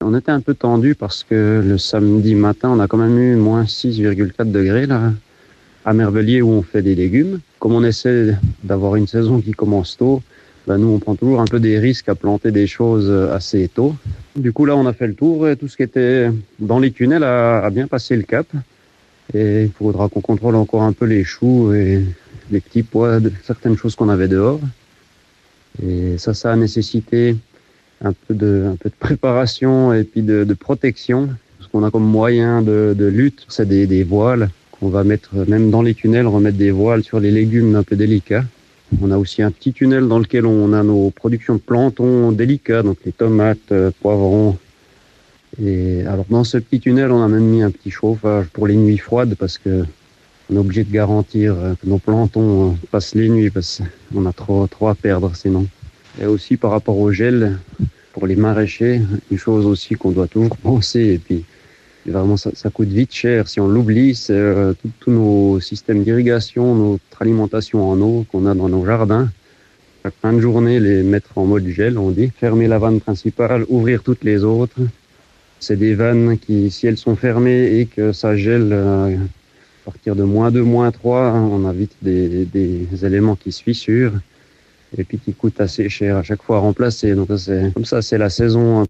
On était un peu tendu parce que le samedi matin, on a quand même eu moins 6,4 degrés là, à Mervellier où on fait des légumes. Comme on essaie d'avoir une saison qui commence tôt, nous on prend toujours un peu des risques à planter des choses assez tôt. Du coup là on a fait le tour et tout ce qui était dans les tunnels a bien passé le cap. Et il faudra qu'on contrôle encore un peu les choux et les petits pois de certaines choses qu'on avait dehors. Et ça a nécessité un peu de préparation et puis de protection. Ce qu'on a comme moyen de lutte, c'est des voiles qu'on va mettre même dans les tunnels, remettre des voiles sur les légumes un peu délicats. On a aussi un petit tunnel dans lequel on a nos productions de plantains délicats, donc les tomates, poivrons. Et alors dans ce petit tunnel, on a même mis un petit chauffage pour les nuits froides parce que on est obligé de garantir que nos plantains passent les nuits parce qu'on a trop à perdre sinon. Et aussi par rapport au gel, pour les maraîchers, une chose aussi qu'on doit toujours penser, et puis vraiment ça coûte vite cher. Si on l'oublie, c'est tous nos systèmes d'irrigation, notre alimentation en eau qu'on a dans nos jardins. Chaque fin de journée, les mettre en mode gel, on dit. Fermer la vanne principale, ouvrir toutes les autres. C'est des vannes qui, si elles sont fermées et que ça gèle à partir de -2, -3, on a vite des éléments qui se fissurent et puis qui coûtent assez cher à chaque fois à remplacer. Donc c'est comme ça, c'est la saison